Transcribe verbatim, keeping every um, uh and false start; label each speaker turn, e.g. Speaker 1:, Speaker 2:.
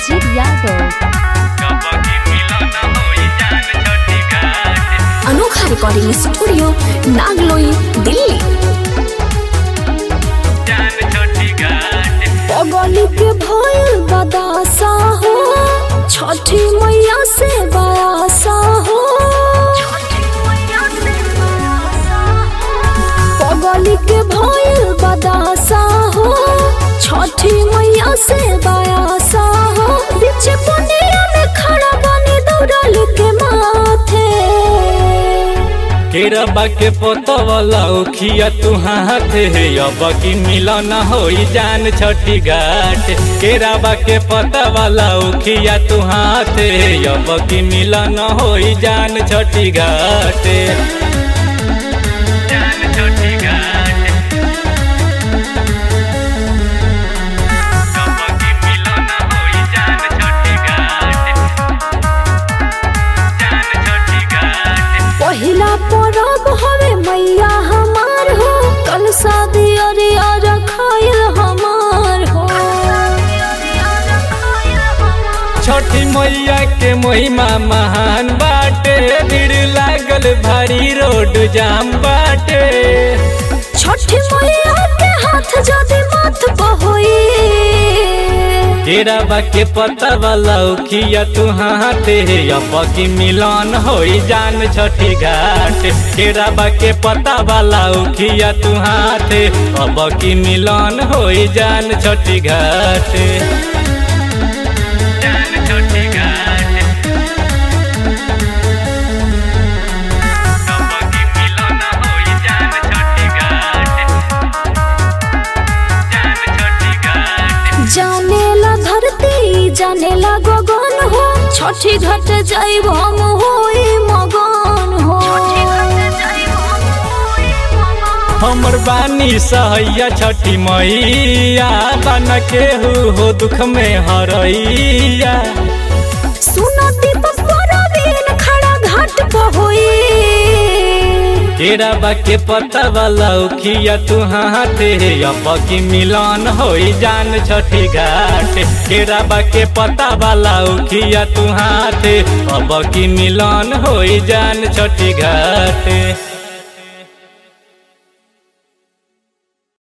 Speaker 1: अजीत यादव।
Speaker 2: अनोखा recording studio Nangloi Delhi. पगली के भइल बदासा हो छठी मैया से बयासा हो। पगली के भइल बदासा हो छठी मैया से बयासा हो। बीच पनिया में खड़ा बनी दौड़ल के माथे।
Speaker 3: केरबा के पोतवला उखिया तू हाथे अब की मिलन होई जान छठी घाट। केरबा के पोतवला उखिया तू हाथे अब की मिलन होई जान छठी घाट।
Speaker 2: पहिला परब हवे मैया हमार हो कल शादी अरिया रखाइल हमार हो।
Speaker 3: छठी मैया के महिमा महान बाटे भीड़ लागल भारी रोड जाम बाटे।
Speaker 2: छठी मैया के हाथ जदी माथ बहोई।
Speaker 3: केरबा के पत्ता वाला उखिया तू हाथे अब की मिलन होई जान छठी घाट। केरबा के पत्ता वाला उखिया तू हाथे अब की मिलन होई जान छठी घाट।
Speaker 2: जानेला धरती जानेला गगन हो छठी घाट जाइब हम होई मगन हो।
Speaker 3: हमर बानी सहैया छठी मैया बन केहू हो दुख में हरैया।
Speaker 2: सुनो दीपक परवीन खड़ा घाट पर होई।
Speaker 3: केरबा के पत्ता वाला उखिया तू हाथे अब की मिलन होई जान छठी घाट। केरबा के पत्ता वाला उखिया तू हाथे अब की मिलन होई जान छठी घाट।